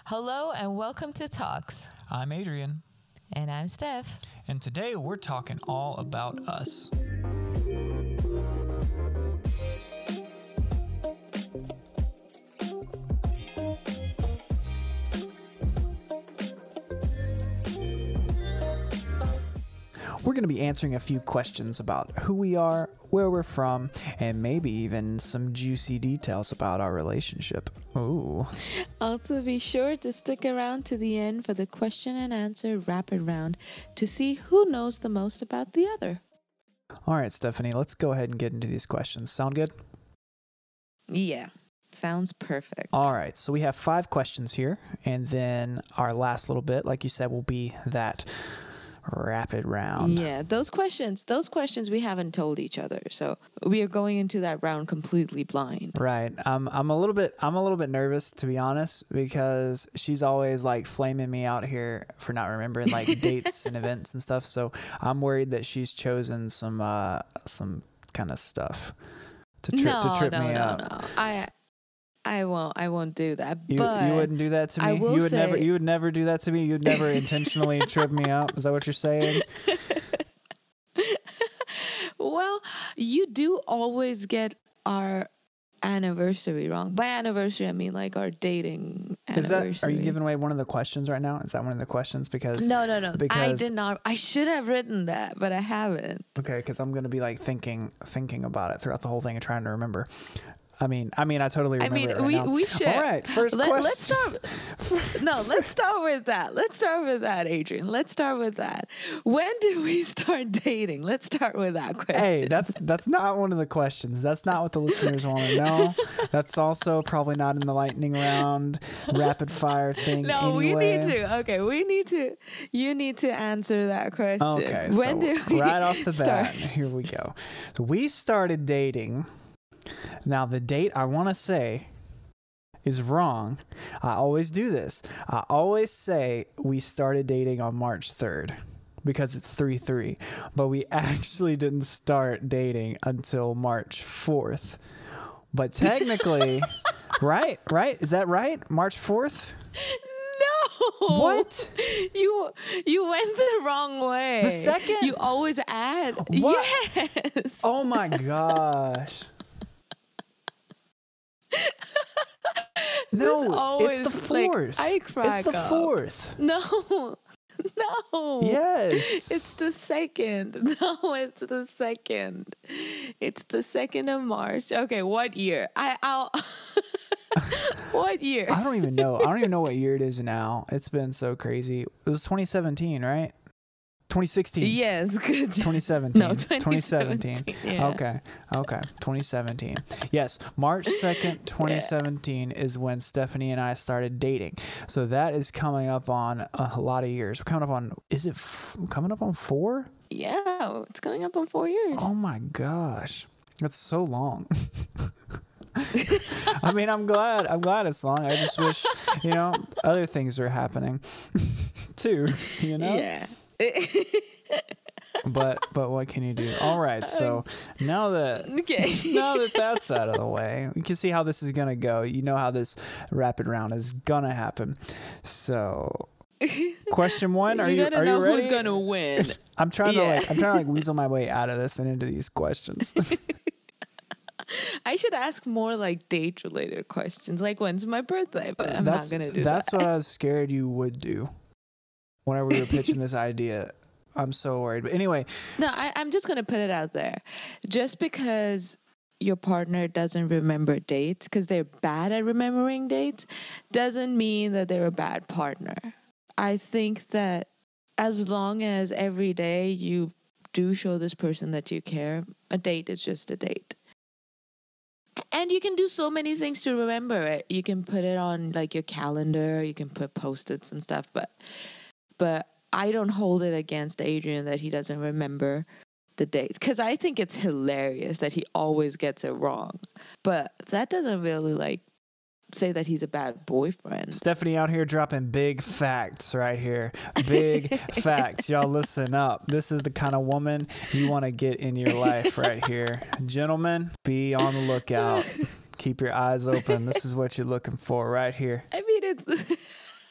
Hello and welcome to Talks. I'm Adrian, And I'm Steph. and today we're talking all about us. We're going to be answering a few questions about who we are, where we're from, and maybe even some juicy details about our relationship. Ooh. Also, be sure to stick around to the end for the question and answer rapid round to see who knows the most about the other. All right, Stephanie, let's go ahead and get into these questions. Sound good? Yeah, sounds perfect. All right, so we have 5 questions here, and then our last little bit, like you said, will be that rapid round. Yeah, those questions we haven't told each other. So we are going into that round completely blind. Right. I'm a little bit nervous, to be honest, because she's always like flaming me out here for not remembering like dates and events and stuff. So I'm worried that she's chosen some kind of stuff to trip me up. No. I won't do that. You wouldn't do that to me. You would never do that to me. You'd never intentionally trip me up. Is that what you're saying? Well, you do always get our anniversary wrong. By anniversary, I mean like our dating anniversary. Are you giving away one of the questions right now? Is that one of the questions? Because No. Because, I did not. I should have written that, but I haven't. Okay, because I'm gonna be like thinking about it throughout the whole thing and trying to remember. I mean, I totally remember it right now. We should. All right, first question. Let's start with that. Let's start with that, Adrian. Let's start with that. When did we start dating? Let's start with that question. Hey, that's not one of the questions. That's not what the listeners want to know. That's also probably not in the lightning round, rapid fire thing. No, anyway. we need to. You need to answer that question. Okay, when so did we right off the start? bat, here we go. So we started dating. Now, the date I want to say is wrong. I always do this. I always say we started dating on March 3rd because it's 3/3. But we actually didn't start dating until March 4th. But technically, right? Is that right? March 4th? No. What? You went the wrong way. The second? You always add. What? Yes. Oh my gosh. No, it's the 4th. I crack It's the up. 4th. No. Yes. It's the 2nd. No, it's the 2nd. It's the 2nd of March. Okay, what year? I'll What year? I don't even know. I don't even know what year it is now. It's been so crazy. It was 2017, right? 2016. Yes, good job. 2017. No, 2017. Yeah. Okay. 2017. Yes, March 2nd, 2017 is when Stephanie and I started dating. So that is coming up on a lot of years. We're coming up on, is it coming up on 4? Yeah, it's coming up on 4 years. Oh my gosh. That's so long. I mean, I'm glad it's long. I just wish, other things are happening too, Yeah. But what can you do? All right, so now that that's out of the way, we can see how this is gonna go. You know how this rapid round is gonna happen. So, question 1: Are you gotta know ready? who's gonna win? I'm trying to weasel my way out of this and into these questions. I should ask more like date related questions, like when's my birthday, but I'm not gonna do that. That's what I was scared you would do whenever we were pitching this idea. I'm so worried. But anyway. No, I'm just going to put it out there. Just because your partner doesn't remember dates, because they're bad at remembering dates, doesn't mean that they're a bad partner. I think that as long as every day you do show this person that you care, a date is just a date. And you can do so many things to remember it. You can put it on like your calendar, you can put Post-its and stuff, but I don't hold it against Adrian that he doesn't remember the date, because I think it's hilarious that he always gets it wrong. But that doesn't really like say that he's a bad boyfriend. Stephanie out here dropping big facts right here. Big facts. Y'all listen up. This is the kind of woman you want to get in your life right here. Gentlemen, be on the lookout. Keep your eyes open. This is what you're looking for right here. I mean, it's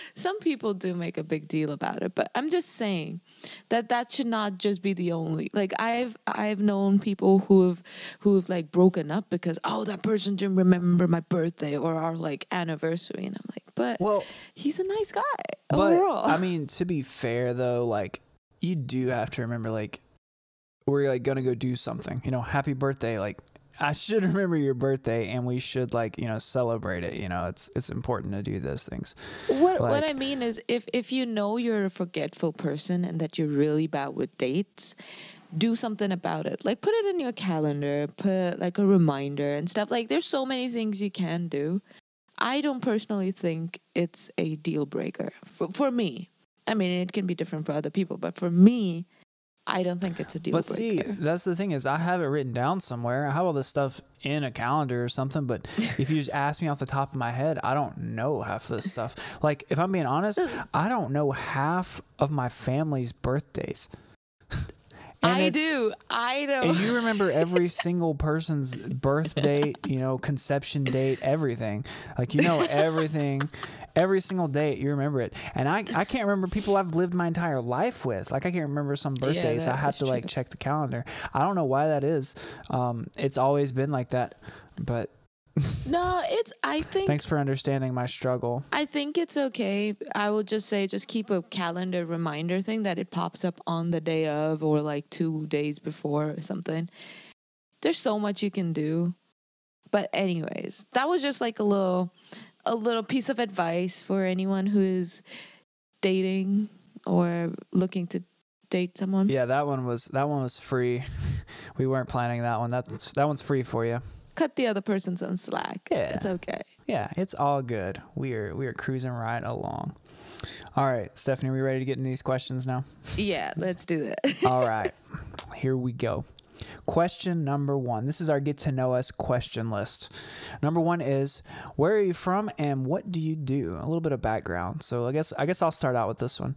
some people do make a big deal about it, but I'm just saying that should not just be the only. Like I've known people who've like broken up because that person didn't remember my birthday or our like anniversary, and I'm like, but Well, he's a nice guy but overall. I mean, to be fair though, like you do have to remember, like we're like gonna go do something. You know, happy birthday. Like I should remember your birthday, and we should like celebrate it. You know, it's important to do those things. What I mean is, if you know you're a forgetful person and that you're really bad with dates, do something about it. Like put it in your calendar, put like a reminder and stuff. Like there's so many things you can do. I don't personally think it's a deal breaker for me. I mean, it can be different for other people, but for me, I don't think it's a deal But breaker. see, that's the thing is I have it written down somewhere. I have all this stuff in a calendar or something, but if you just ask me off the top of my head, I don't know half this stuff. Like, if I'm being honest, I don't know half of my family's birthdays. I do. I know. And you remember every single person's birth date, conception date, everything. Like, everything. Every single date, you remember it. And I can't remember people I've lived my entire life with. Like, I can't remember some birthdays. I have to, like, check the calendar. I don't know why that is. It's always been like that. But no, I think... Thanks for understanding my struggle. I think it's okay. I will just say, just keep a calendar reminder thing that it pops up on the day of or, like, 2 days before or something. There's so much you can do. But anyways, that was just, like, a little piece of advice for anyone who is dating or looking to date someone. Yeah, that one was free. We weren't planning that one. That one's free for you. Cut the other person some slack. Yeah, it's okay. Yeah, it's all good. We are cruising right along. All right, Stephanie, are we ready to get into these questions now? Yeah, let's do that. All right, here we go. Question number 1. This is our get to know us question list. Number 1 is, where are you from and what do you do? A little bit of background. So I guess I'll start out with this one.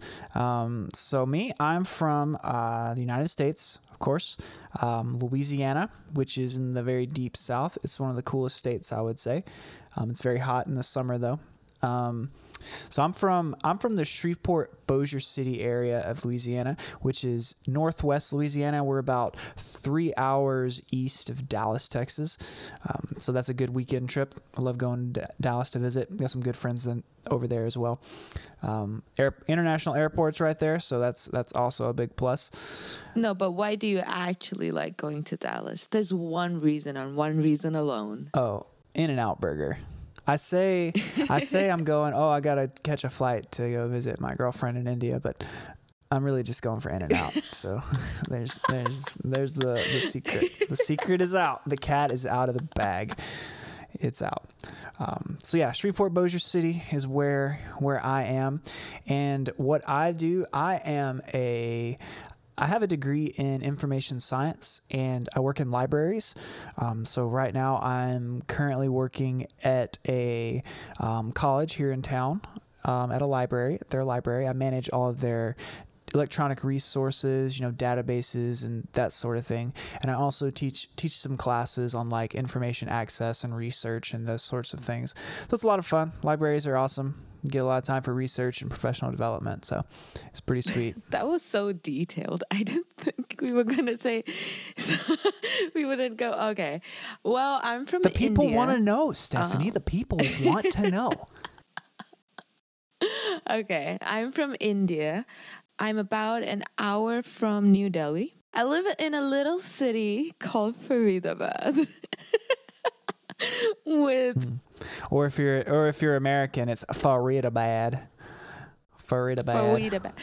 So me, I'm from the United States, of course, Louisiana, which is in the very deep South. It's one of the coolest states, I would say. It's very hot in the summer though. So I'm from the Shreveport, Bossier City area of Louisiana, which is northwest Louisiana. We're about 3 hours east of Dallas, Texas. So that's a good weekend trip. I love going to Dallas to visit. Got some good friends over there as well. International airport's right there, so that's also a big plus. No, but why do you actually like going to Dallas? There's one reason and one reason alone. Oh, In-N-Out Burger. I say I'm going, I got to catch a flight to go visit my girlfriend in India, but I'm really just going for In-N-Out. So there's the secret. The secret is out. The cat is out of the bag. It's out. So yeah, Shreveport, Bossier City is where I am. And what I do, I have a degree in information science and I work in libraries. So right now I'm currently working at a college here in town, at their library. I manage all of their electronic resources, databases and that sort of thing. And I also teach some classes on like information access and research and those sorts of things. So it's a lot of fun. Libraries are awesome. You get a lot of time for research and professional development. So it's pretty sweet. That was so detailed. I didn't think we were going to say, so we wouldn't go, okay. Well, I'm from India. The people want to know, Stephanie. The people want to know. Okay, I'm from India. I'm about an hour from New Delhi. I live in a little city called Faridabad. Or if you're American, it's Faridabad. Faridabad.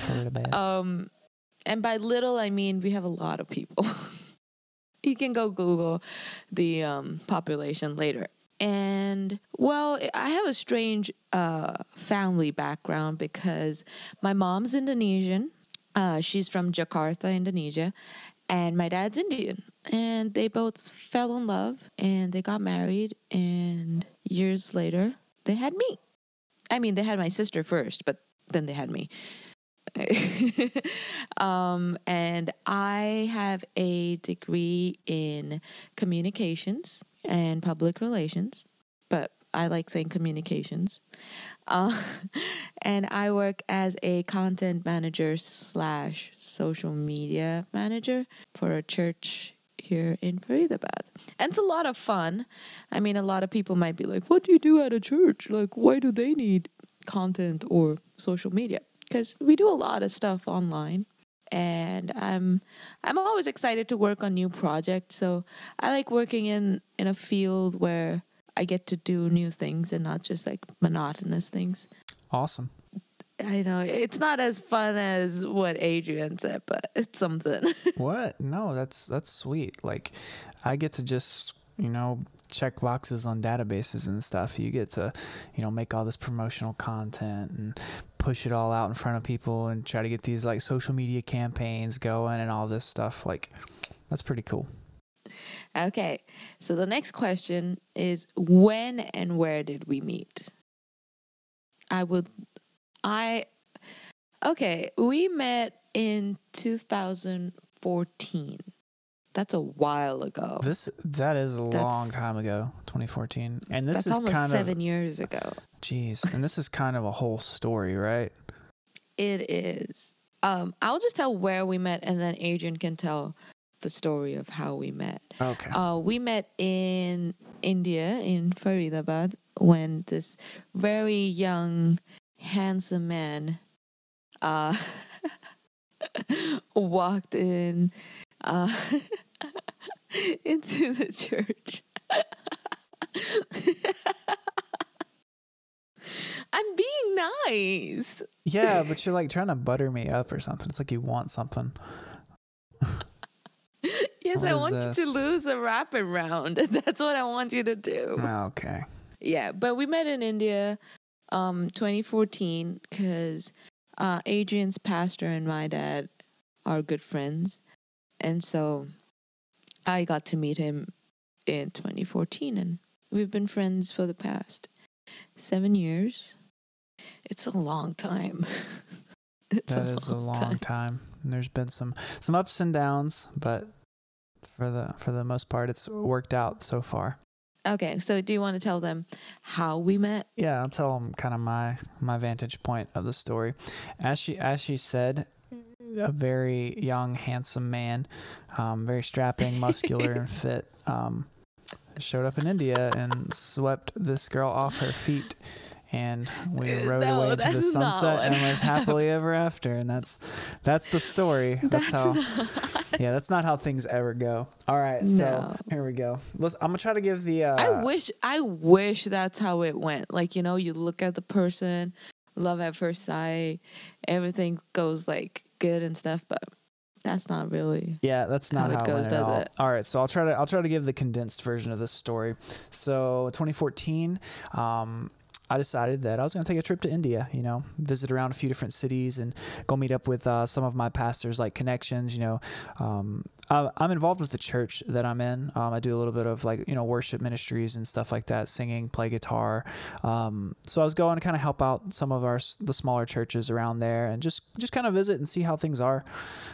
And by little, I mean we have a lot of people. You can go Google the population later. And, well, I have a strange family background because my mom's Indonesian. She's from Jakarta, Indonesia. And my dad's Indian. And they both fell in love and they got married. And years later, they had me. I mean, they had my sister first, but then they had me. And I have a degree in communications and public relations, but I like saying communications. and I work as a content manager slash social media manager for a church here in Faridabad. And it's a lot of fun. I mean, a lot of people might be like, what do you do at a church? Like, why do they need content or social media? Because we do a lot of stuff online. And I'm always excited to work on new projects. So I like working in a field where I get to do new things and not just like monotonous things. Awesome. I know it's not as fun as what Adrian said, but it's something. What? No, that's sweet. Like, I get to just, check boxes on databases and stuff. You get to, make all this promotional content and push it all out in front of people and try to get these like social media campaigns going and all this stuff. Like, that's pretty cool. Okay, so the next question is, when and where did we meet? We met in 2014. That's a while ago. That is a long time ago, 2014. And this is almost kind 7 years ago. Jeez. And this is kind of a whole story, right? It is. I'll just tell where we met, and then Adrian can tell the story of how we met. Okay. We met in India, in Faridabad, when this very young, handsome man walked in into the church. I'm being nice. Yeah, but you're like trying to butter me up or something. It's like you want something. Yes, What I is want this? you to lose a rapid round. That's what I want you to do. Okay. Yeah, but we met in India 2014 because Adrian's pastor and my dad are good friends. And so I got to meet him in 2014, and we've been friends for the past 7 years. It's a long time. That is a long time. And there's been some ups and downs, but for the most part, it's worked out so far. Okay, so do you want to tell them how we met? Yeah, I'll tell them kind of my vantage point of the story. As she said, a very young, handsome man, very strapping, muscular, and fit, showed up in India and swept this girl off her feet. And we rode away into the sunset and lived happily ever after. And that's the story. That's not how things ever go. All right, so here we go. I'm gonna try to give the. I wish that's how it went. Like, you look at the person, love at first sight, everything goes like good and stuff, but that's not really. Yeah, that's not how it goes, does it? All right, so I'll try to give the condensed version of this story. So 2014. I decided that I was going to take a trip to India, visit around a few different cities and go meet up with some of my pastors, like connections, I'm involved with the church that I'm in. I do a little bit of worship ministries and stuff like that, singing, play guitar. So I was going to kind of help out some of the smaller churches around there and just kind of visit and see how things are.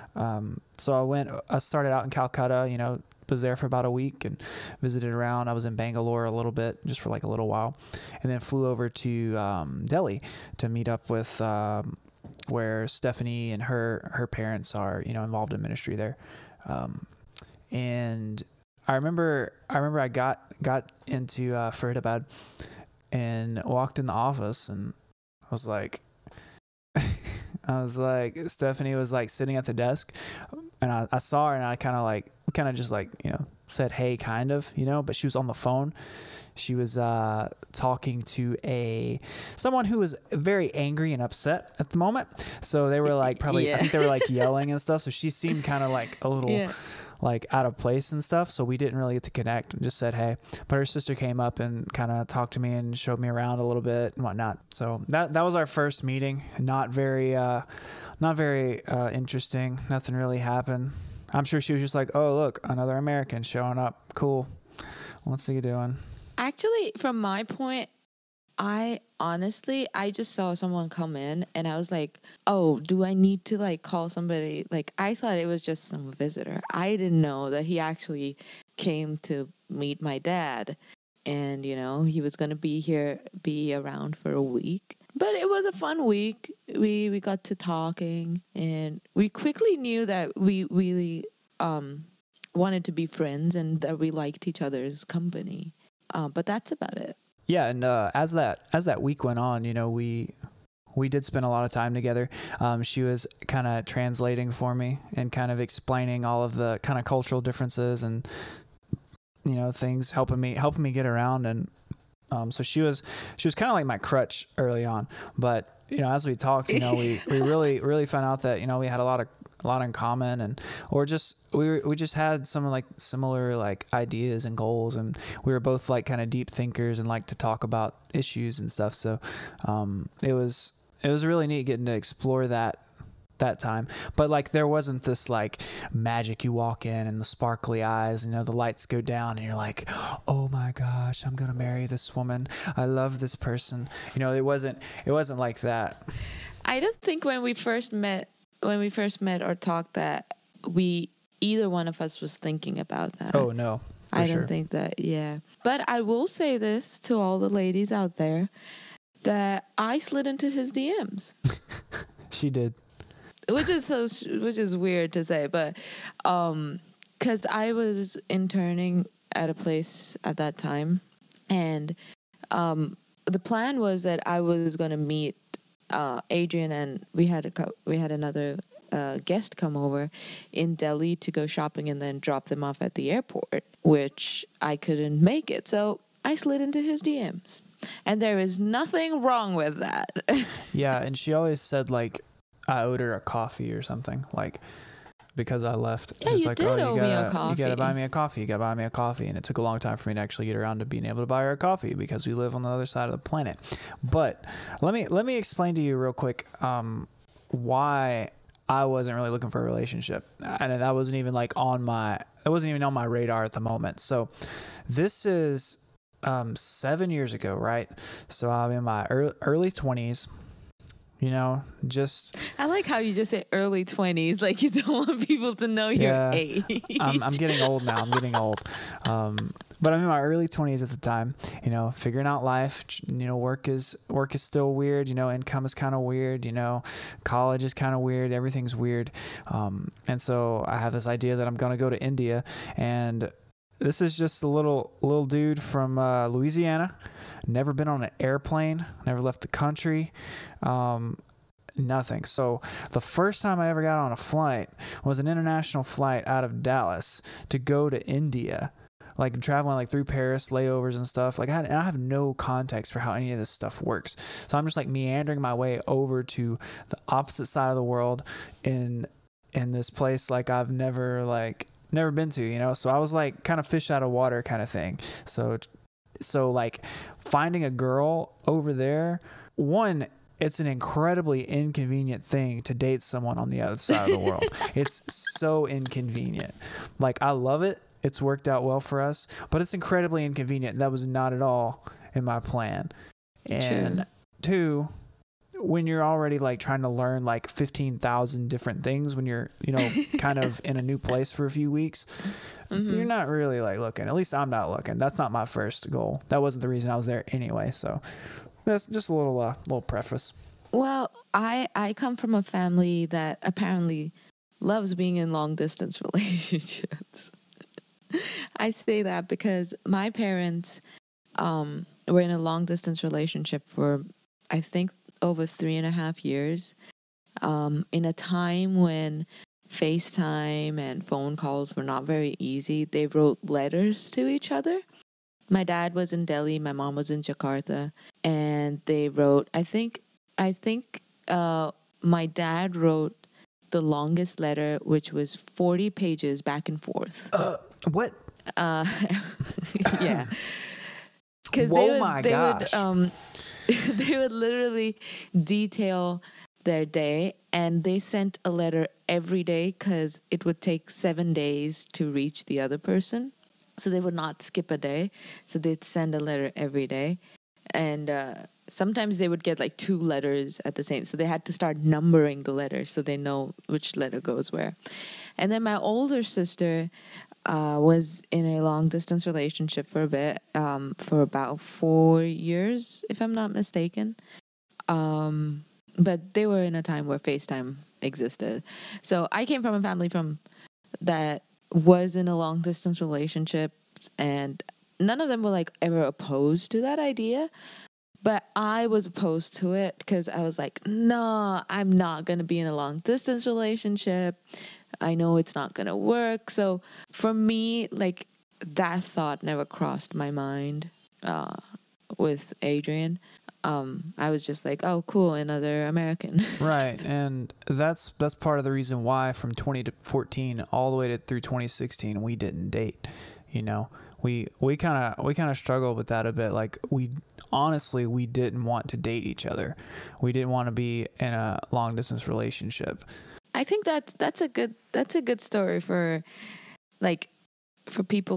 So I started out in Calcutta, was there for about a week and visited around. I was in Bangalore a little bit, just for like a little while, and then flew over to Delhi to meet up with where Stephanie and her parents are, involved in ministry there. And I remember I got into Faridabad and walked in the office, and I was like, Stephanie was like sitting at the desk, and I saw her, and I kind of just said hey, kind of, but she was on the phone. She was talking to someone who was very angry and upset at the moment. So they were like I think they were like yelling and stuff. So she seemed kind of like a little like out of place and stuff. So we didn't really get to connect and just said hey. But her sister came up and kind of talked to me and showed me around a little bit and whatnot. So that was our first meeting. Not very interesting. Nothing really happened. I'm sure she was just like, oh, look, another American showing up. Cool. What's he doing? Actually, from my point, I just saw someone come in and I was like, oh, do I need to like call somebody? Like, I thought it was just some visitor. I didn't know that he actually came to meet my dad. And, he was going to be around for a week. But it was a fun week. We got to talking, and we quickly knew that we really wanted to be friends and that we liked each other's company. But that's about it. Yeah, and as that week went on, you know, we did spend a lot of time together. She was kind of translating for me and kind of explaining all of the kind of cultural differences and, you know, things, helping me get around. And so she was kind of like my crutch early on. But, you know, as we talked, you know, we really found out that, you know, we had a lot in common, and we just had some like similar like ideas and goals, and we were both like kind of deep thinkers and like to talk about issues and stuff. So it was really neat getting to explore that time. But like there wasn't this like magic, you walk in and the sparkly eyes, you know, the lights go down and you're like, oh my gosh, I'm gonna marry this woman, I love this person. You know, it wasn't like that. I don't think when we first met or talked that either one of us was thinking about that. Oh no, I don't think that. Yeah, but I will say this to all the ladies out there, that I slid into his DMs. She did. Which is weird to say, but because I was interning at a place at that time, and the plan was that I was going to meet Adrian, and we had another guest come over in Delhi to go shopping and then drop them off at the airport, which I couldn't make it, so I slid into his DMs, and there is nothing wrong with that. Yeah, and she always said like I owed her a coffee or something, like because I left. Yeah, just you like, did oh, owe me a coffee. You gotta buy me a coffee. You gotta buy me a coffee. And it took a long time for me to actually get around to being able to buy her a coffee because we live on the other side of the planet. But let me explain to you real quick why I wasn't really looking for a relationship, and that wasn't even like on my radar at the moment. So this is 7 years ago, right? So I'm in my early 20s. You know, just... I like how you just say early 20s, like you don't want people to know your age. I'm getting old now. But I'm in my early 20s at the time, you know, figuring out life. You know, work is still weird. You know, income is kind of weird. You know, college is kind of weird. Everything's weird. And so I have this idea that I'm going to go to India, and this is just a little dude from Louisiana. Never been on an airplane. Never left the country. Nothing. So the first time I ever got on a flight was an international flight out of Dallas to go to India. Like traveling like through Paris, layovers and stuff. Like I have no context for how any of this stuff works. So I'm just like meandering my way over to the opposite side of the world in this place like I've never been to, you know? So I was like kind of fish out of water kind of thing. So like finding a girl over there, one, it's an incredibly inconvenient thing to date someone on the other side of the world. It's so inconvenient. Like I love it. It's worked out well for us, but it's incredibly inconvenient. That was not at all in my plan. And two, when you're already like trying to learn like 15,000 different things when you're, you know, kind of in a new place for a few weeks, you're not really like looking. At least I'm not looking. That's not my first goal. That wasn't the reason I was there anyway. So that's just a little preface. Well, I come from a family that apparently loves being in long distance relationships. I say that because my parents were in a long distance relationship for, I think, over 3.5 years, in a time when FaceTime and phone calls were not very easy. They wrote letters to each other. My dad was in Delhi, my mom was in Jakarta, and they wrote, I think my dad wrote the longest letter, which was 40 pages back and forth. What? Yeah. Because they would literally detail their day, and they sent a letter every day because it would take 7 days to reach the other person. So they would not skip a day. So they'd send a letter every day. And sometimes they would get like 2 letters at the same. So they had to start numbering the letters so they know which letter goes where. And then my older sister was in a long distance relationship for a bit, for about 4 years, if I'm not mistaken. But they were in a time where FaceTime existed. So I came from a family from that was in a long distance relationship, and none of them were like ever opposed to that idea. But I was opposed to it because I was like, no, I'm not going to be in a long distance relationship. I know it's not going to work. So for me, like, that thought never crossed my mind with Adrian. I was just like, oh, cool, another American. Right, and that's part of the reason why from 2014 all the way through 2016 we didn't date. You know, we kind of struggled with that a bit. Like, we didn't want to date each other. We didn't want to be in a long distance relationship. I think that's a good story for, like, for people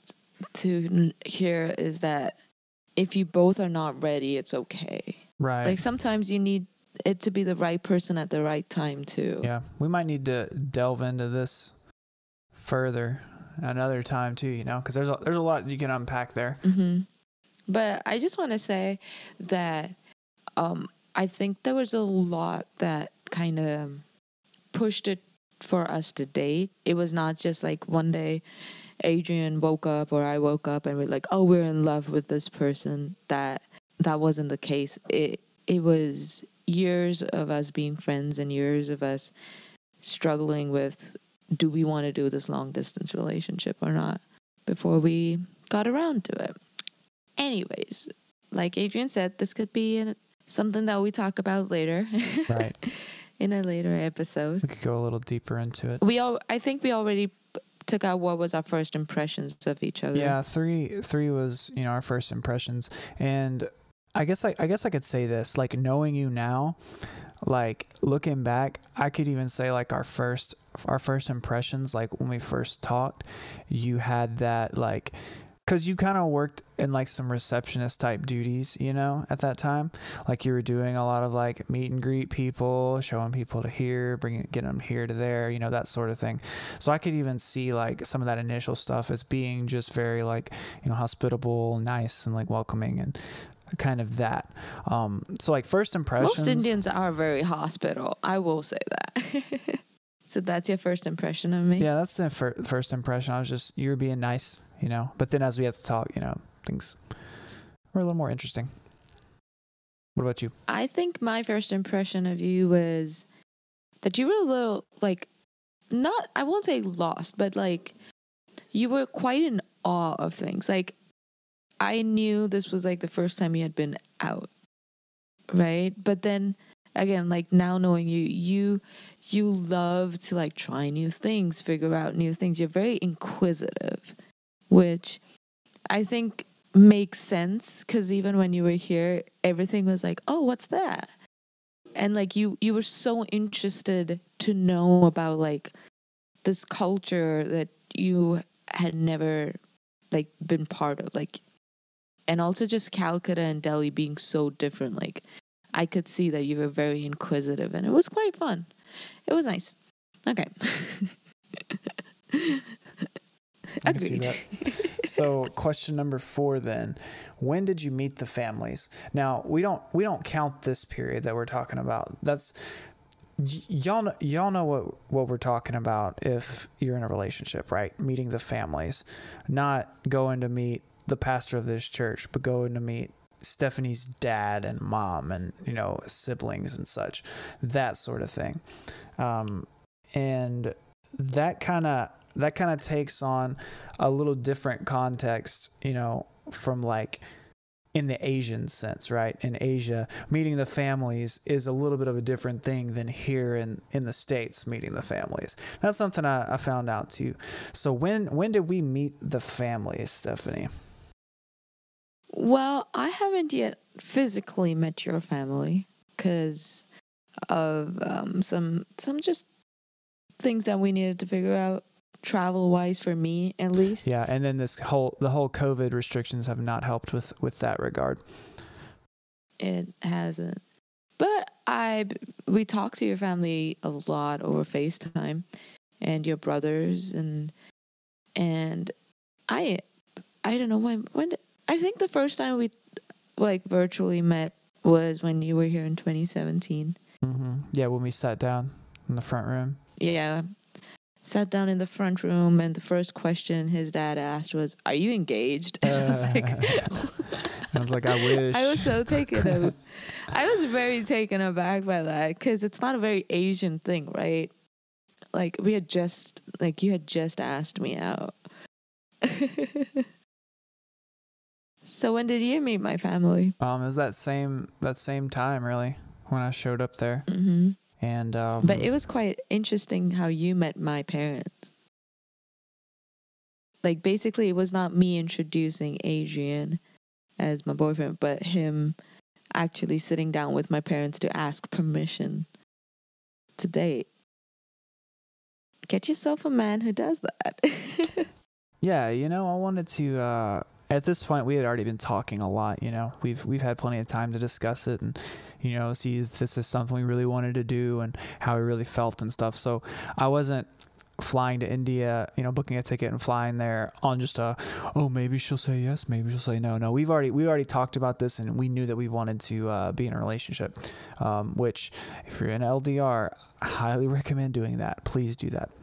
to hear, is that if you both are not ready, it's okay. Right. Like, sometimes you need it to be the right person at the right time too. Yeah, we might need to delve into this further another time too, you know, because there's a lot you can unpack there. Mm-hmm. But I just want to say that I think there was a lot that kind of pushed it for us to date. It was not just like one day Adrian woke up or I woke up and we're like, oh, we're in love with this person. That wasn't the case. It was years of us being friends and years of us struggling with, do we want to do this long distance relationship or not, before we got around to it. Anyways, like Adrian said, this could be something that we talk about later. Right. In a later episode. We could go a little deeper into it. I think we already took out what was our first impressions of each other. Yeah, three was, you know, our first impressions. And I guess I could say this, like, knowing you now, like, looking back, I could even say, like, our first impressions, like, when we first talked, you had that, like, because you kind of worked in, like, some receptionist type duties, you know, at that time. Like, you were doing a lot of, like, meet and greet people, showing people to here, getting them here to there, you know, that sort of thing. So I could even see, like, some of that initial stuff as being just very, like, you know, hospitable, nice, and, like, welcoming, and kind of that. So, like, first impressions. Most Indians are very hospitable. I will say that. So that's your first impression of me? Yeah, that's the first impression. I was just, you were being nice, you know. But then as we had to talk, you know, things were a little more interesting. What about you? I think my first impression of you was that you were a little, like, not, I won't say lost, but, like, you were quite in awe of things. Like, I knew this was, like, the first time you had been out, right? But then again, like, now knowing you love to, like, try new things, figure out new things. You're very inquisitive, which I think makes sense, because even when you were here, everything was like, oh, what's that? And, like, you were so interested to know about, like, this culture that you had never, like, been part of, like, and also just Calcutta and Delhi being so different. Like, I could see that you were very inquisitive, and it was quite fun. It was nice. Okay. I can see that. So, question number 4 then. When did you meet the families? Now, we don't count this period that we're talking about. That's y'all know what we're talking about if you're in a relationship, right? Meeting the families. Not going to meet the pastor of this church, but going to meet Stephanie's dad and mom and, you know, siblings and such, that sort of thing. And that kind of takes on a little different context, you know, from, like, in the Asian sense, right? In Asia, meeting the families is a little bit of a different thing than here in the States, meeting the families. That's something I found out too. So when did we meet the families, Stephanie? Well, I haven't yet physically met your family because of some just things that we needed to figure out, travel wise, for me at least. Yeah, and then the whole COVID restrictions have not helped with that regard. It hasn't. But we talked to your family a lot over FaceTime, and your brothers, and I don't know when I think the first time we, like, virtually met was when you were here in 2017. Yeah, when we sat down in the front room. Yeah. Sat down in the front room, and the first question his dad asked was, "Are you engaged?" I was like, I wish. I was so I was very taken aback by that, because it's not a very Asian thing, right? Like, you had just asked me out. So when did you meet my family? It was that same time, really, when I showed up there. Mm-hmm. And But it was quite interesting how you met my parents. Like, basically, it was not me introducing Adrian as my boyfriend, but him actually sitting down with my parents to ask permission to date. Get yourself a man who does that. yeah, I wanted to. At this point, we had already been talking a lot. We've had plenty of time to discuss it and see if this is something we really wanted to do and how we really felt and stuff. So I wasn't flying to India, booking a ticket and flying there on just maybe she'll say yes, maybe she'll say no. No, we already talked about this, and we knew that we wanted to be in a relationship. Which, if you're in LDR, I highly recommend doing that. Please do that.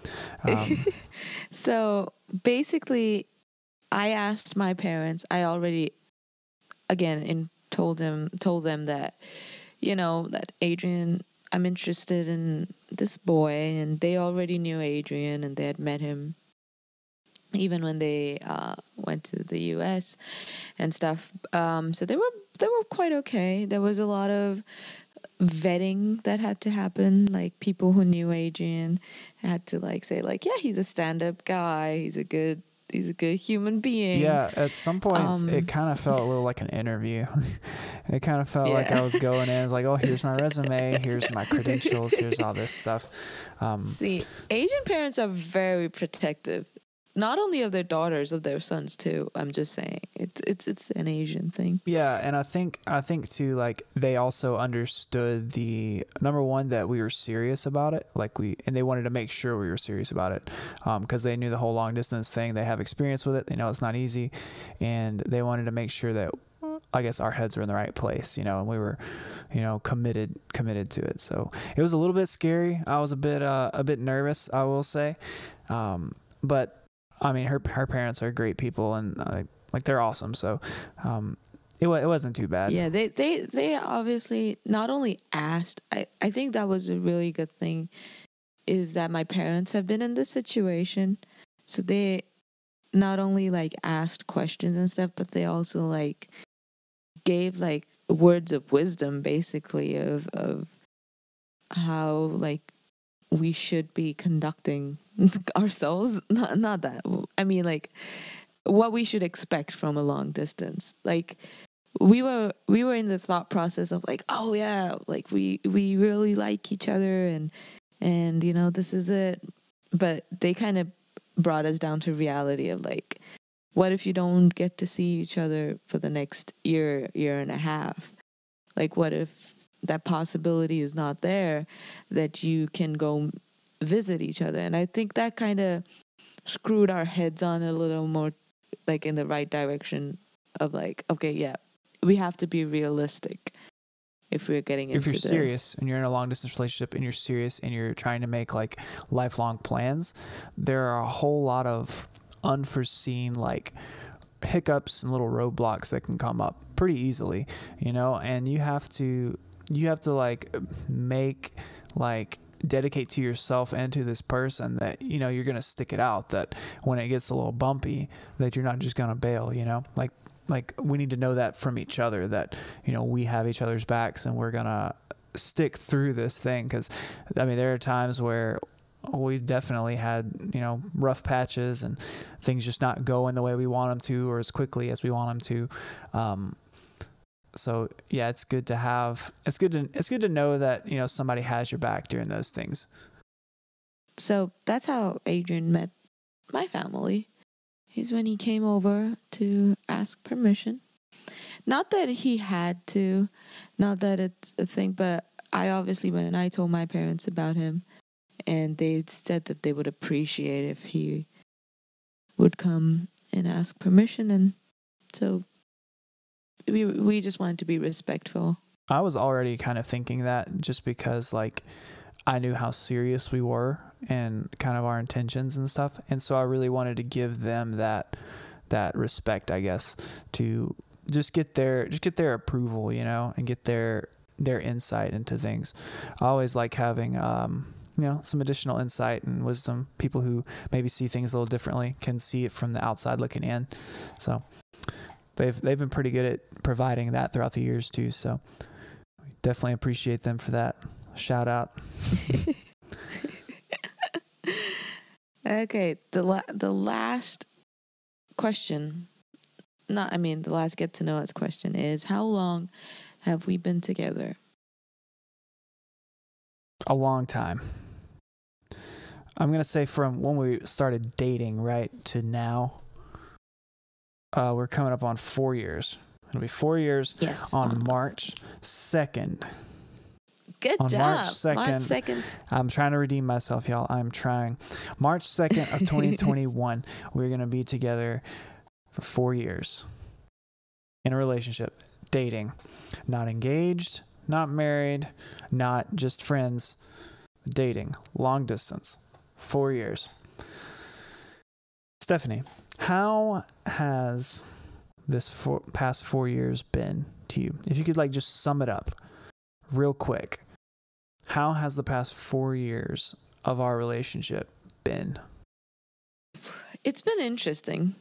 So basically, I asked my parents. I already, again, told them that, that Adrian, I'm interested in this boy, and they already knew Adrian, and they had met him even when they went to the U.S. and stuff. So they were quite okay. There was a lot of vetting that had to happen. Like, people who knew Adrian had to say yeah, he's a stand-up guy. He's a good human being. Yeah, at some points it kind of felt a little like an interview. It kind of felt like I was going in. It's like, oh, here's my resume, here's my credentials, here's all this stuff. See, Asian parents are very protective, not only of their daughters, of their sons too. I'm just saying, it's an Asian thing. Yeah, and I think too, they also understood the number one, that we were serious about it, and they wanted to make sure we were serious about it, because they knew the whole long distance thing. They have experience with it. They know it's not easy, and they wanted to make sure that, I guess, our heads were in the right place, and we were, committed to it. So it was a little bit scary. I was a bit nervous, I will say, but I mean, her parents are great people, and they're awesome. So it wasn't too bad. Yeah, they obviously not only asked. I think that was a really good thing, is that my parents have been in this situation, so they not only asked questions and stuff, but they also gave words of wisdom, basically, of how we should be conducting ourselves. Not that, I mean, what we should expect from a long distance. We were in the thought process of oh yeah, we really like each other, and this is it. But they kind of brought us down to reality of what if you don't get to see each other for the next year and a half? What if that possibility is not there, that you can go visit each other? And I think that kind of screwed our heads on a little more, in the right direction of okay, yeah, we have to be realistic if we're getting into this. If you're this. serious and you're in a long distance relationship and you're serious and you're trying to make lifelong plans, there are a whole lot of unforeseen hiccups and little roadblocks that can come up pretty easily, and you have to make dedicate to yourself and to this person that you're gonna stick it out, that when it gets a little bumpy, that you're not just gonna bail. We need to know that from each other, that we have each other's backs and we're gonna stick through this thing. Because I mean, there are times where we've definitely had rough patches and things just not going the way we want them to, or as quickly as we want them to. So yeah, it's good to know that somebody has your back during those things. So that's how Adrian met my family. Is when he came over to ask permission. Not that he had to, not that it's a thing, but when I told my parents about him, and they said that they would appreciate if he would come and ask permission, and so we just wanted to be respectful. I was already kind of thinking that just because like I knew how serious we were and kind of our intentions and stuff. And so I really wanted to give them that respect, I guess, to just get their approval, you know, and get their insight into things. I always like having you know, some additional insight and wisdom. People who maybe see things a little differently can see it from the outside looking in. So they've been pretty good at providing that throughout the years too. So we definitely appreciate them for that. Shout out. Okay, the last question, the last get to know us question is, how long have we been together? A long time. I'm going to say from when we started dating, right, to now, we're coming up on 4 years. It'll be 4 years on March 2nd. Good on job. March 2nd. March 2nd. I'm trying to redeem myself, y'all. I'm trying. March 2nd of 2021, we're going to be together for 4 years in a relationship, dating, not engaged, not married, not just friends, dating, long distance, 4 years. Stephanie, how has this past 4 years been to you? If you could like just sum it up real quick. How has the past 4 years of our relationship been? It's been interesting.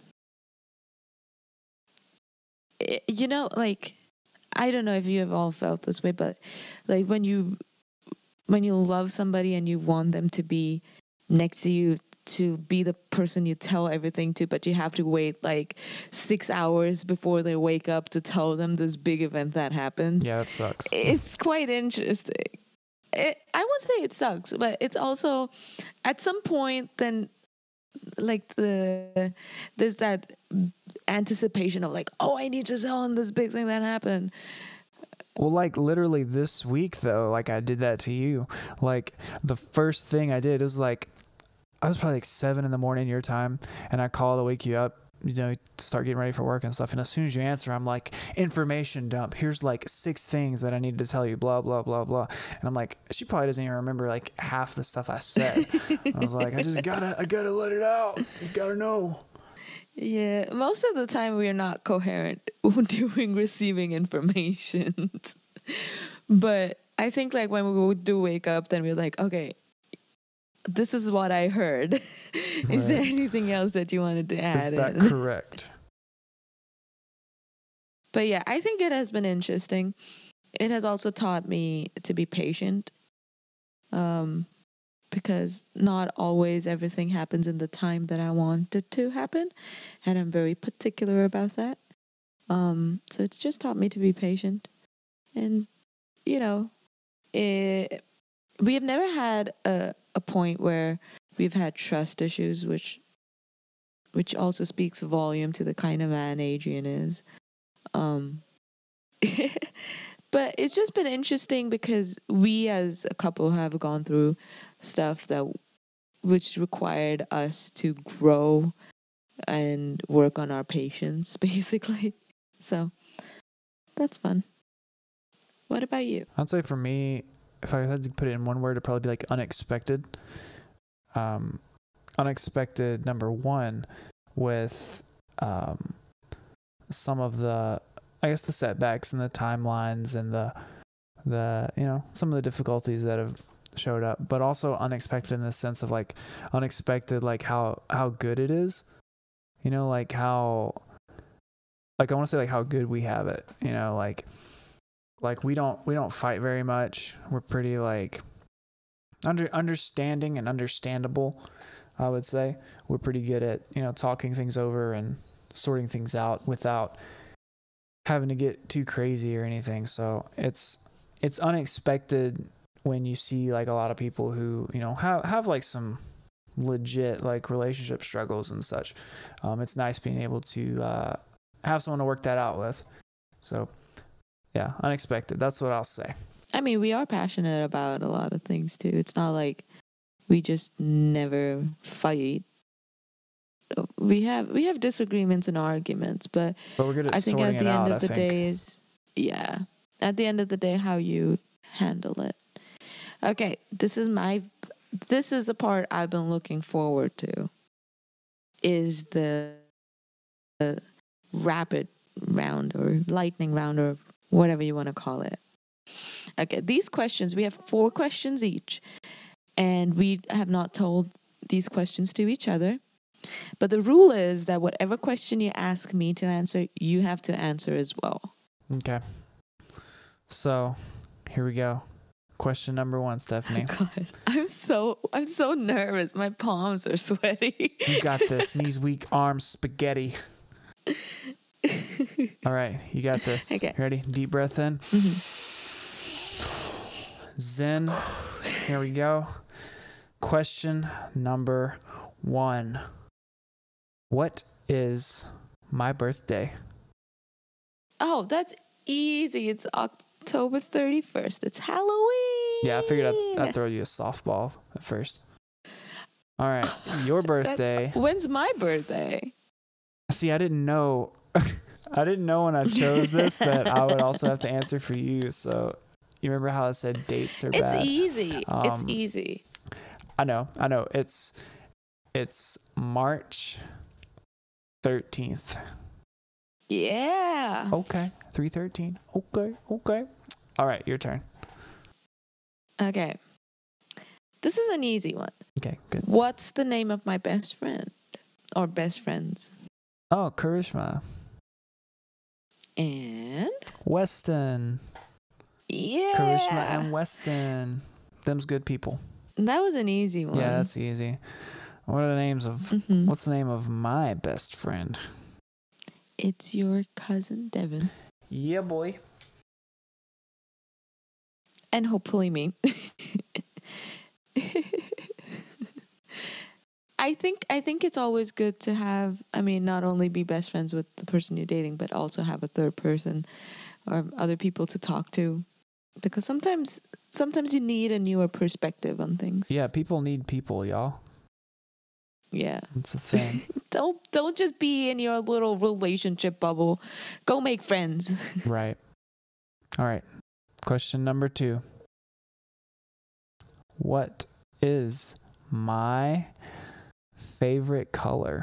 You know, like, I don't know if you have all felt this way, but like when you love somebody and you want them to be next to you, to be the person you tell everything to, but you have to wait like 6 hours before they wake up to tell them this big event that happens. Yeah, that sucks. It's quite interesting. I won't say it sucks, but it's also at some point then like there's that anticipation of like, oh, I need to tell them this big thing that happened. Well, like literally this week though, like I did that to you. Like the first thing I did was like, I was probably like 7 a.m. your time, and I call to wake you up, you know, start getting ready for work and stuff. And as soon as you answer, I'm like, information dump. Here's like 6 things that I need to tell you, blah, blah, blah, blah. And I'm like, she probably doesn't even remember like half the stuff I said. I was like, I gotta let it out. You gotta know. Yeah, most of the time we are not coherent during receiving information. But I think like when we do wake up, then we're like, okay, this is what I heard. Is there anything else that you wanted to add? Is that correct? But yeah, I think it has been interesting. It has also taught me to be patient. Because not always everything happens in the time that I want it to happen. And I'm very particular about that. So it's just taught me to be patient. And, you know, we have never had a point where we've had trust issues, which also speaks volume to the kind of man Adrian is. But it's just been interesting because we as a couple have gone through stuff which required us to grow and work on our patience, basically. So that's fun. What about you? I'd say for me, if I had to put it in one word, it'd probably be like unexpected. Unexpected, number one, with some of the, I guess, the setbacks and the timelines and the you know, some of the difficulties that have showed up, but also unexpected in the sense of like unexpected, like how good it is, you know, like how, like I want to say like how good we have it, you know, like we don't fight very much. We're pretty like understanding and understandable, I would say. We're pretty good at, you know, talking things over and sorting things out without having to get too crazy or anything. So it's unexpected when you see like a lot of people who, you know, have like some legit like relationship struggles and such. It's nice being able to have someone to work that out with. So yeah, unexpected. That's what I'll say. I mean, we are passionate about a lot of things too. It's not like we just never fight. We have disagreements and arguments, but we're good at I think sorting at the it end out, of the day is, yeah, At the end of the day, how you handle it. Okay, this is the part I've been looking forward to. Is the rapid round or lightning round or whatever you want to call it. Okay, these questions, we have 4 questions each, and we have not told these questions to each other. But the rule is that whatever question you ask me to answer, you have to answer as well. Okay. So, here we go. Question number 1, Stephanie. God, I'm so nervous. My palms are sweaty. You got this. Knees weak, arms spaghetti. All right, you got this. Okay. Ready? Deep breath in. Zen. Here we go. Question number 1. What is my birthday? Oh, that's easy. It's October 31st. It's Halloween. Yeah, I figured I'd throw you a softball at first. All right, your birthday. When's my birthday? See, I didn't know. I didn't know when I chose this that I would also have to answer for you. So, you remember how I said dates are bad? It's easy. It's easy. I know. It's March 13th. Yeah. Okay. 3/13. Okay. All right, your turn. Okay. This is an easy one. Okay, good. What's the name of my best friend or best friends? Oh, Karishma. And Weston. yeah. Karishma and Weston. Them's good people. That was an easy one. Yeah, that's easy. What are the names of what's the name of my best friend? It's your cousin Devin. Yeah, boy. And hopefully me. I think it's always good to have, not only be best friends with the person you're dating, but also have a third person or other people to talk to. Because sometimes you need a newer perspective on things. Yeah, people need people, y'all. Yeah. It's a thing. Don't just be in your little relationship bubble. Go make friends. Right. All right. Question number 2. What is my favorite color?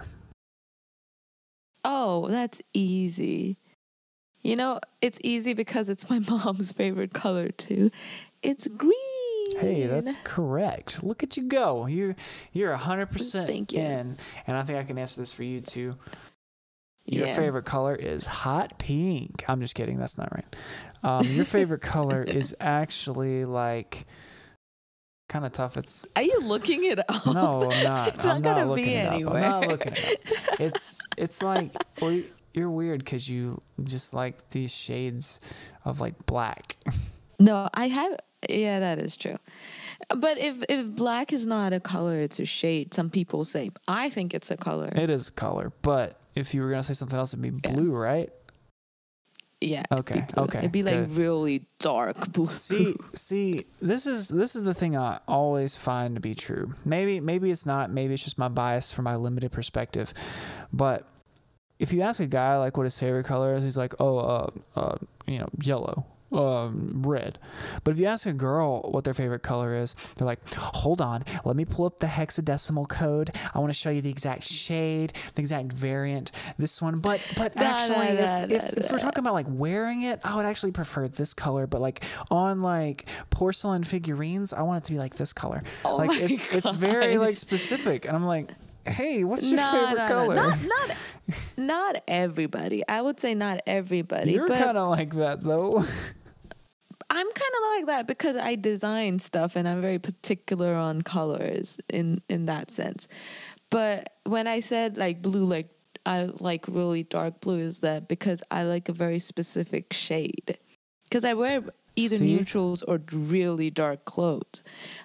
Oh, that's easy. It's easy because it's my mom's favorite color too. It's green. Hey, that's correct. Look at you go. You're 100% Thank you. in. And I think I can answer this for you too. Your favorite color is hot pink. I'm just kidding. That's not right. Your favorite color is actually like kind of tough. Are you looking it up? No, I'm not. It's I'm not not gonna looking be it up. anywhere. I'm not looking it up. It's like, well, you're weird because you just like these shades of like black. No, I have. Yeah, that is true. But if black is not a color, it's a shade. Some people say. I think it's a color. It is a color, but if you were gonna say something else, it'd be blue, right? Yeah. Okay. It'd be blue. Okay. It'd be like really dark blue. See, this is the thing I always find to be true. Maybe it's not. Maybe it's just my bias from my limited perspective. But if you ask a guy like what his favorite color is, he's like, yellow. Red. But if you ask a girl what their favorite color is, they're like, hold on, let me pull up the hexadecimal code. I want to show you the exact shade, the exact variant, this one. But actually, if we're talking about like wearing it, I would actually prefer this color. But like on like porcelain figurines, I want it to be like this color. Oh like my it's very like specific. And I'm like, hey, what's your favorite color? Not everybody. I would say not everybody. You're kind of like that though. I'm kind of like that because I design stuff and I'm very particular on colors in that sense. But when I said like blue, like I like really dark blue, is that because I like a very specific shade. Because I wear either neutrals or really dark clothes.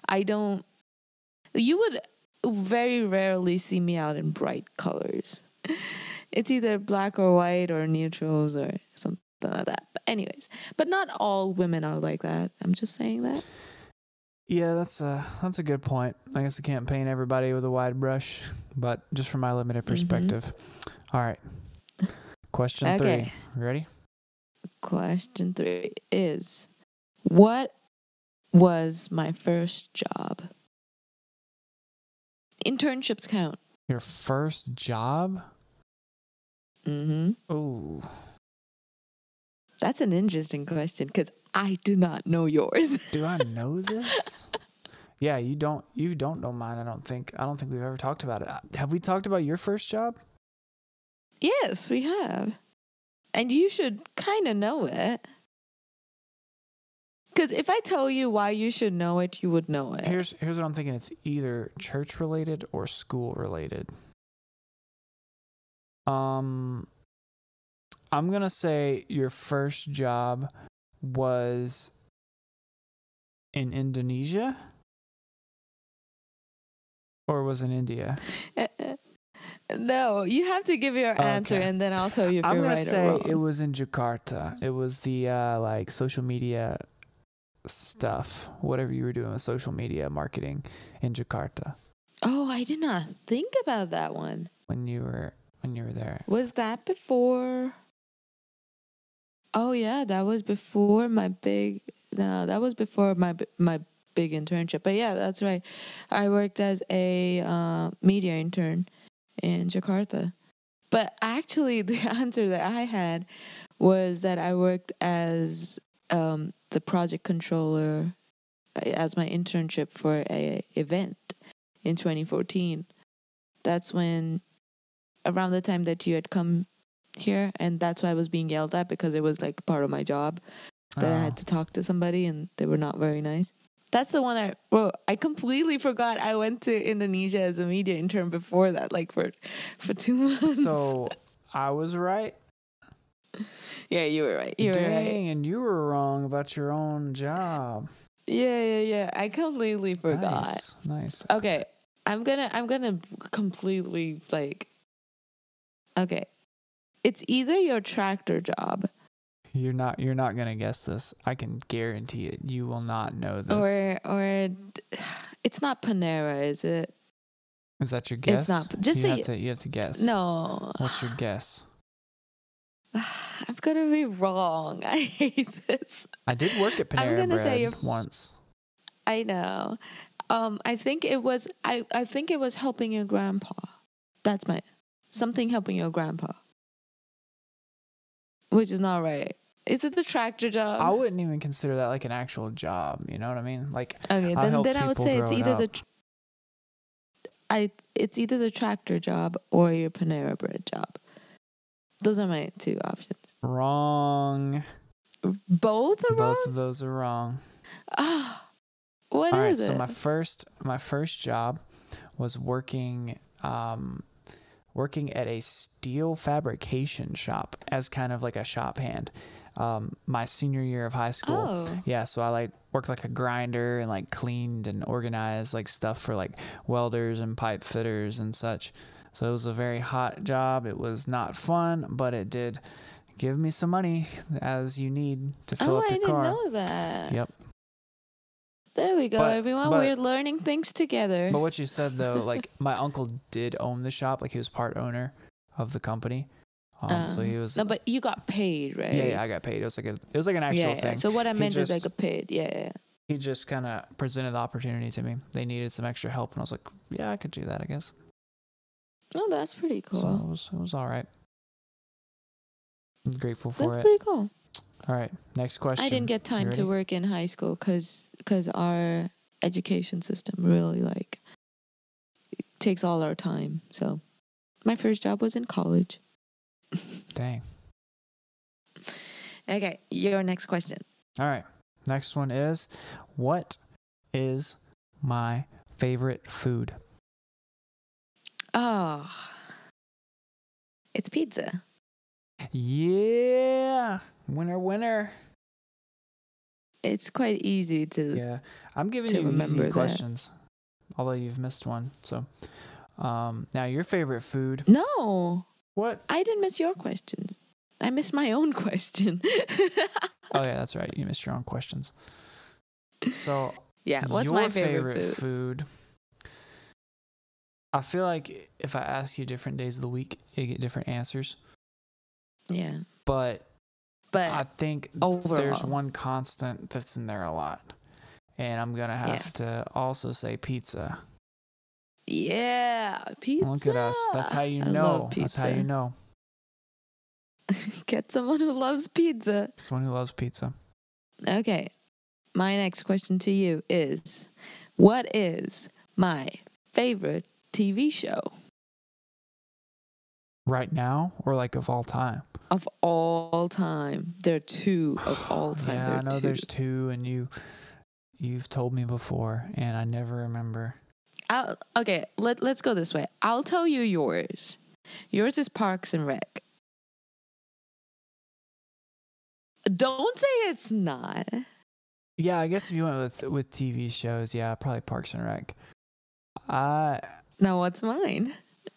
You would very rarely see me out in bright colors. It's either black or white or neutrals or something like that. But anyways, but not all women are like that. I'm just saying that. Yeah, that's a good point. I guess I can't paint everybody with a wide brush, but just from my limited perspective. All right. Question 3. Ready? question 3 is, what was my first job? Internships count. Your first job? Mm-hmm. Oh, That's an interesting question because I do not know yours. do I know this? Yeah, you don't know mine, I don't think we've ever talked about it. Have we talked about your first job? Yes, we have. And you should kind of know it. Because if I tell you why you should know it, you would know it. Here's what I'm thinking. It's either church related or school related. I'm gonna say your first job was in Indonesia, or was in India? No, you have to give your answer, Okay. and then I'll tell you if I'm you're gonna right or say wrong. it was in Jakarta. It was the like social media stuff, whatever you were doing with social media marketing in Jakarta Oh, I did not think about that one. when you were there. Was that before? Oh yeah, that was before my big. No, that was before my big internship. But yeah, that's right. I worked as a media intern in Jakarta. But actually, the answer that I had was that I worked as the project controller as my internship for a event in 2014. That's when, around the time that you had come here, and that's why I was being yelled at because it was like part of my job that I had to talk to somebody and they were not very nice. That's the one I completely forgot I went to Indonesia as a media intern before that, like for 2 months. So I was right. Yeah, you were right. You were Dang, right. and you were wrong about your own job. Yeah. I completely forgot. Nice. Okay, I'm gonna completely like. Okay, it's either your tractor job You're not gonna guess this. I can guarantee it. You will not know this. or it's not Panera, is it? Is that your guess? It's not. Just say you have to guess. no. What's your guess? I'm gonna be wrong. I hate this. I did work at I'm Panera gonna say Bread once. I know. I think it was. I think it was helping your grandpa. That's something helping your grandpa, which is not right. Is it the tractor job? I wouldn't even consider that like an actual job. You know what I mean? Like, Okay, I help then I would people say it's growing either up. it's either the tractor job or your Panera Bread job. Those are my 2 options. Wrong. Both are wrong. Both of those are wrong. Ah, what All right, is so it? my first job was working at a steel fabrication shop as kind of like a shop hand. My senior year of high school. Oh. Yeah, so I like worked like a grinder and like cleaned and organized like stuff for like welders and pipe fitters and such. So it was a very hot job. It was not fun, but it did give me some money as you need to fill up I your didn't car. know that. Yep. There we go, But- everyone. but- We're learning things together. But what you said though, like my uncle did own the shop, like he was part owner of the company. So he was. No, but you got paid, right? Yeah, I got paid. It was like an actual thing. So what I He meant is just- like a paid. Yeah. He just kind of presented the opportunity to me. They needed some extra help, and I was like, yeah, I could do that, I guess. Oh, that's pretty cool. So it was all right. I'm grateful for That's it. pretty cool. All right, next question. I didn't get You time to ready? work in high school because our education system really like takes all our time. So my first job was in college. Dang. Okay, your next question. All right, next one is, what is my favorite food? Oh, it's pizza. Yeah, winner. It's quite easy to. Yeah, I'm giving To you remember easy that. questions, although you've missed one. So, now your favorite food? No, What? I didn't miss your questions. I missed my own question. Oh yeah, that's right. You missed your own questions. So, Yeah, what's your my favorite food? food? I feel like if I ask you different days of the week, you get different answers. Yeah. But But I think overall, there's one constant that's in there a lot. And I'm going to have to also say pizza. yeah, pizza. Look at us. That's how you I know. love That's how you pizza. know. Get someone who loves pizza. Someone who loves pizza. Okay. My next question to you is, what is my favorite TV show Right now or like of all time? of all time? There are two of all time. Yeah, There I are know two. there's two, and you've told me before, and I never remember. Okay, let's go this way. I'll tell you yours. Yours is Parks and Rec. Don't say it's not. Yeah, I guess if you went with TV shows, yeah, probably Parks and Rec. I Now, what's mine?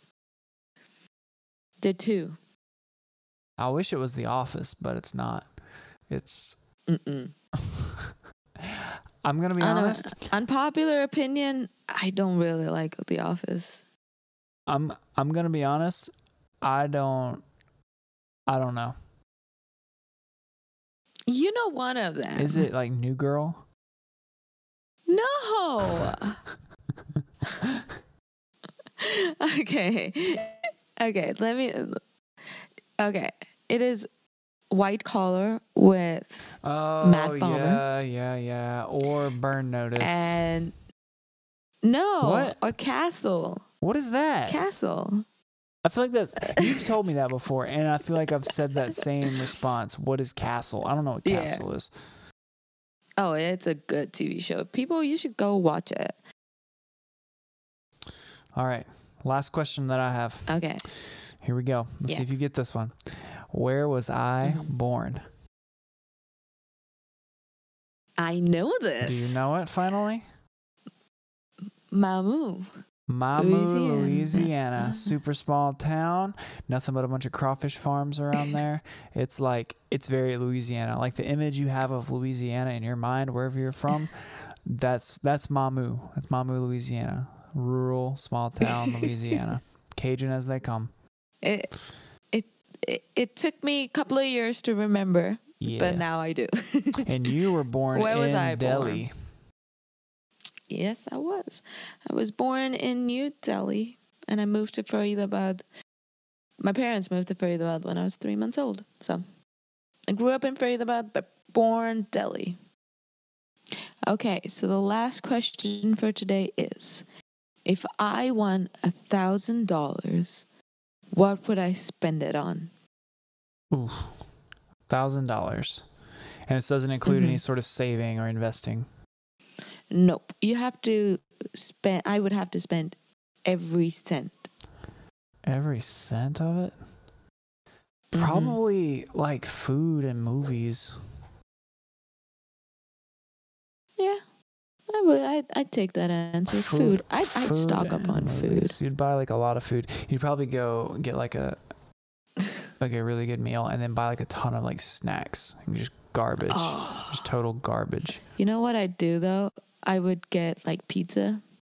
There are two. wish it was The Office, but it's not. It's. Mm-mm. I'm gonna be honest. Unpopular opinion, I don't really like The Office. I'm gonna be honest. I don't know. You know one of them. Is it like New Girl? No. Okay. Let me. Okay. It is White Collar with Matt Bomer. Yeah. Or Burn Notice. And no. What? Or Castle. What is that? Castle. I feel like you've told me that before, and I feel like I've said that same response. What is Castle? I don't know what Castle is. Oh, it's a good TV show. People, you should go watch it. All right. Last question that I have. Okay. Here we go. Let's see if you get this one. Where was I born? I know this. Do you know it finally? Mamou. Mamou, Louisiana. Super small town. Nothing but a bunch of crawfish farms around there. It's very Louisiana. Like the image you have of Louisiana in your mind, wherever you're from, that's Mamou. That's Mamou, Louisiana. Rural, small town, Louisiana. Cajun as they come. It took me a couple of years to remember, Yeah. but now I do. And you were born Where was I in Delhi. born? Yes, I was. I was born in New Delhi, and I moved to Faridabad. My parents moved to Faridabad when I was 3 months old. So I grew up in Faridabad, but born Delhi. Okay, so the last question for today is, if I won $1,000, what would I spend it on? Ooh, $1,000. And this doesn't include any sort of saving or investing. Nope. You have to spend, I would have to spend every cent. Every cent of it? Probably like food and movies. Yeah. I'd take that answer. Food. I'd stock up on food. You'd buy like a lot of food. You'd probably go get like a really good meal and then buy like a ton of like snacks and just garbage. Just total garbage. You know what I'd do though? I would get like pizza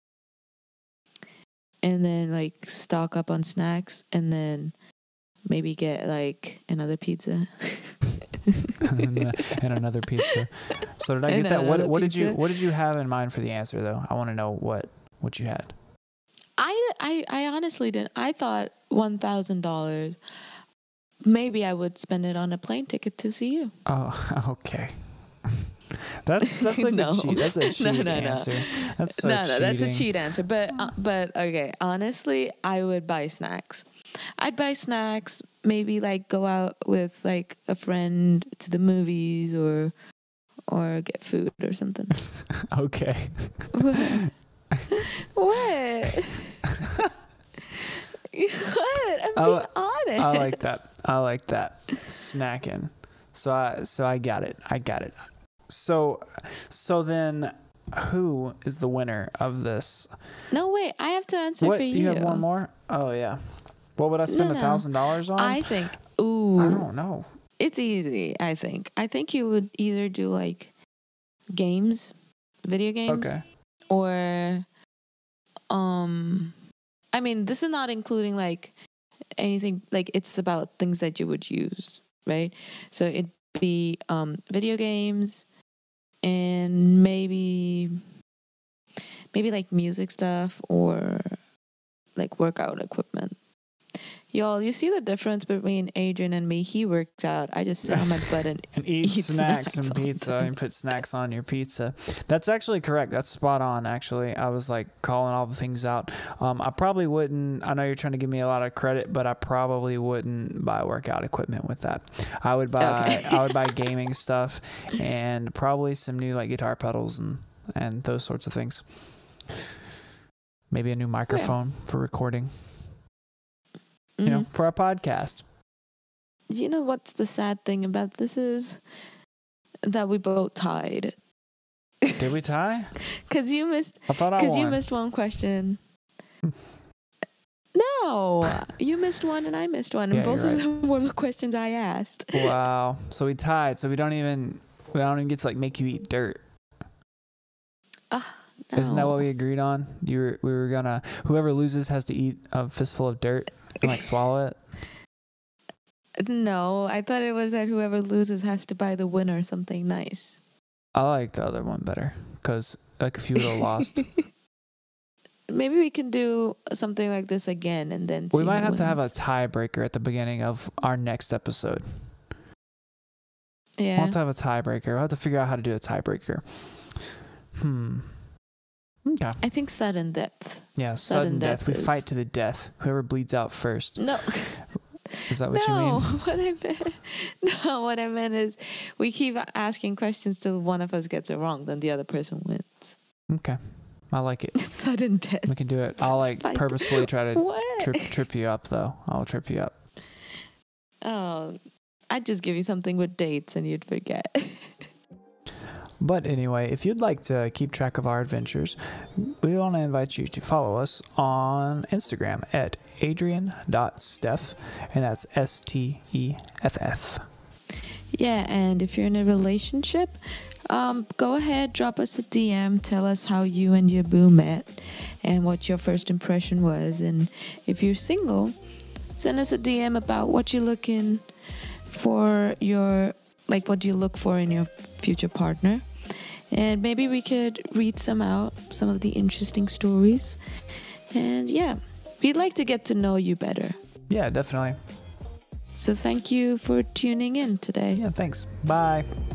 and then like stock up on snacks and then maybe get like another pizza. and another pizza. So did I get that? What did you have in mind for the answer though? I want to know what you had. I honestly didn't. I thought $1,000. Maybe I would spend it on a plane ticket to see you. Oh, okay. That's like No. a cheat. That's a cheat No. answer. That's so cheating. That's a cheat answer. But okay, honestly, I would buy snacks. I'd buy snacks. Maybe like go out with like a friend to the movies or get food or something. Okay. What? What? I'm being honest. I like that. Snacking. So I got it. So then who is the winner of this? No, wait. I have to answer What? for you. You have one more? Oh yeah. What would I spend $1,000 on? I think. Ooh. I don't know. It's easy. I think you would either do like games, video games, Okay. or I mean, this is not including like anything, like it's about things that you would use, right? So it'd be video games and maybe like music stuff or like workout equipment. Y'all, you see the difference between Adrian and me? He works out. I just sit on my butt and eat snacks and all the pizza time. and put snacks on your pizza. That's actually correct. That's spot on, actually. I was like calling all the things out. I probably wouldn't, I know you're trying to give me a lot of credit, but I probably wouldn't buy workout equipment with that. I would buy gaming stuff and probably some new like guitar pedals and those sorts of things. Maybe a new microphone for recording. You know, for our podcast. You know what's the sad thing about this is that we both tied. Did we tie? Because you missed. I thought I won. Because you missed one question. No, you missed one and I missed one, and both of them were the questions I asked. Wow. So we tied. So we don't even get to like make you eat dirt. No. Isn't that what we agreed on? We were gonna, whoever loses has to eat a fistful of dirt and like swallow it. No, I thought it was that whoever loses has to buy the winner something nice. I like the other one better because like if you would have lost, maybe we can do something like this again and then see we might who have to have a wins. tiebreaker at the beginning of our next episode. Yeah. We'll have to have a tiebreaker. We'll have to figure out how to do a tiebreaker. Okay. I think sudden death. Yeah, sudden death. We is- fight to the death. Whoever bleeds out first. No. Is that what you No, mean? what I meant is we keep asking questions till one of us gets it wrong, then the other person wins. Okay. I like it. Sudden death. We can do it. I'll like Like, purposefully try to What? trip you up though. I'll trip you up. Oh, I'd just give you something with dates and you'd forget. But anyway, if you'd like to keep track of our adventures, we want to invite you to follow us on Instagram at adrian.steff, and that's STEFF. Yeah, and if you're in a relationship, go ahead, drop us a DM, tell us how you and your boo met and what your first impression was. And if you're single, send us a DM about what you're looking for what do you look for in your future partner. And maybe we could read some of the interesting stories. And yeah, we'd like to get to know you better. Yeah, definitely. So thank you for tuning in today. Yeah, thanks. Bye.